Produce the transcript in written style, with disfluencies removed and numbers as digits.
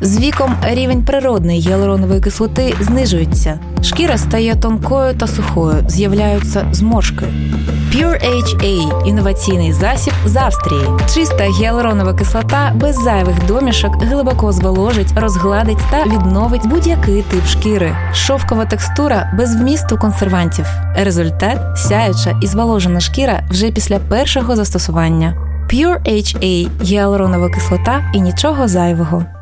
З віком рівень природної гіалуронової кислоти знижується. Шкіра стає тонкою та сухою, з'являються зморшки. Pure HA – інноваційний засіб з Австрії. Чиста гіалуронова кислота без зайвих домішок глибоко зволожить, розгладить та відновить будь-який тип шкіри. Шовкова текстура без вмісту консервантів. Результат – сяюча і зволожена шкіра вже після першого застосування. Pure HA – гіалуронова кислота і нічого зайвого.